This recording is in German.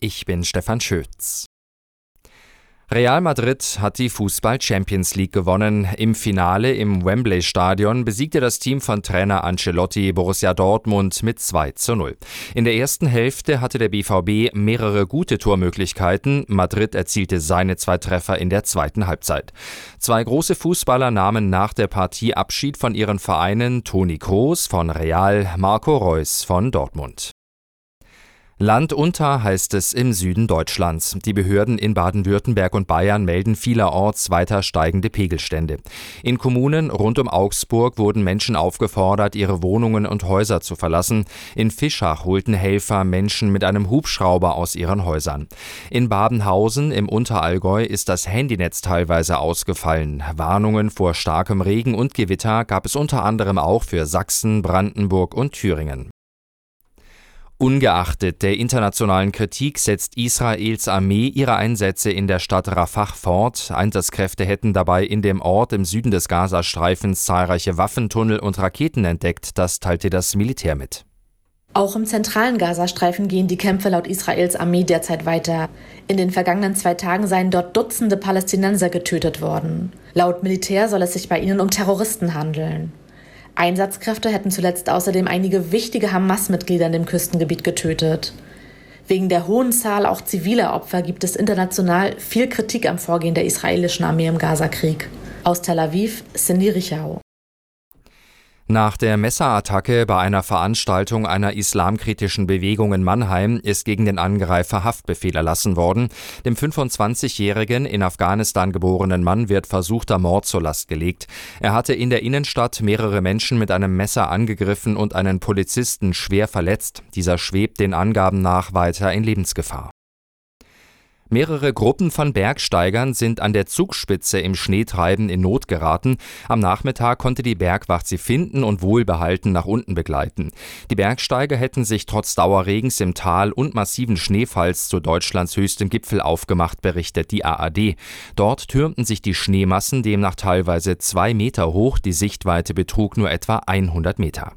ich bin Stefan Schötz. Real Madrid hat die Fußball-Champions League gewonnen. Im Finale im Wembley-Stadion besiegte das Team von Trainer Ancelotti Borussia Dortmund mit 2:0. In der ersten Hälfte hatte der BVB mehrere gute Tormöglichkeiten. Madrid erzielte seine 2 Treffer in der zweiten Halbzeit. 2 große Fußballer nahmen nach der Partie Abschied von ihren Vereinen: Toni Kroos von Real, Marco Reus von Dortmund. Land unter heißt es im Süden Deutschlands. Die Behörden in Baden-Württemberg und Bayern melden vielerorts weiter steigende Pegelstände. In Kommunen rund um Augsburg wurden Menschen aufgefordert, ihre Wohnungen und Häuser zu verlassen. In Fischach holten Helfer Menschen mit einem Hubschrauber aus ihren Häusern. In Babenhausen im Unterallgäu ist das Handynetz teilweise ausgefallen. Warnungen vor starkem Regen und Gewitter gab es unter anderem auch für Sachsen, Brandenburg und Thüringen. Ungeachtet der internationalen Kritik setzt Israels Armee ihre Einsätze in der Stadt Rafah fort. Einsatzkräfte hätten dabei in dem Ort im Süden des Gazastreifens zahlreiche Waffentunnel und Raketen entdeckt, das teilte das Militär mit. Auch im zentralen Gazastreifen gehen die Kämpfe laut Israels Armee derzeit weiter. In den vergangenen 2 Tagen seien dort Dutzende Palästinenser getötet worden. Laut Militär soll es sich bei ihnen um Terroristen handeln. Einsatzkräfte hätten zuletzt außerdem einige wichtige Hamas-Mitglieder in dem Küstengebiet getötet. Wegen der hohen Zahl auch ziviler Opfer gibt es international viel Kritik am Vorgehen der israelischen Armee im Gazakrieg. Aus Tel Aviv, Cindy Richau. Nach der Messerattacke bei einer Veranstaltung einer islamkritischen Bewegung in Mannheim ist gegen den Angreifer Haftbefehl erlassen worden. Dem 25-jährigen in Afghanistan geborenen Mann wird versuchter Mord zur Last gelegt. Er hatte in der Innenstadt mehrere Menschen mit einem Messer angegriffen und einen Polizisten schwer verletzt. Dieser schwebt den Angaben nach weiter in Lebensgefahr. Mehrere Gruppen von Bergsteigern sind an der Zugspitze im Schneetreiben in Not geraten. Am Nachmittag konnte die Bergwacht sie finden und wohlbehalten nach unten begleiten. Die Bergsteiger hätten sich trotz Dauerregens im Tal und massiven Schneefalls zu Deutschlands höchstem Gipfel aufgemacht, berichtet die ARD. Dort türmten sich die Schneemassen demnach teilweise 2 Meter hoch. Die Sichtweite betrug nur etwa 100 Meter.